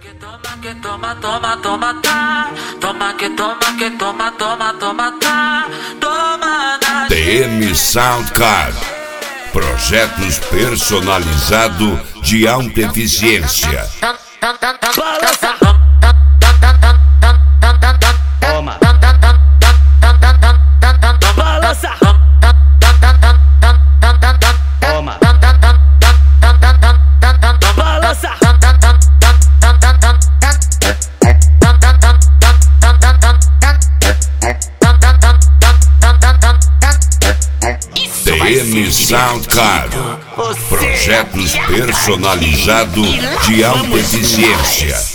Toma, toma, toma, tá. Toma, que toma, que toma, toma, toma, tá. Toma na TM Soundcard. Projetos personalizados de alta eficiência. Balança. Toma. Balança. Toma. Balança. TM Soundcard. Projetos personalizados de alta eficiência.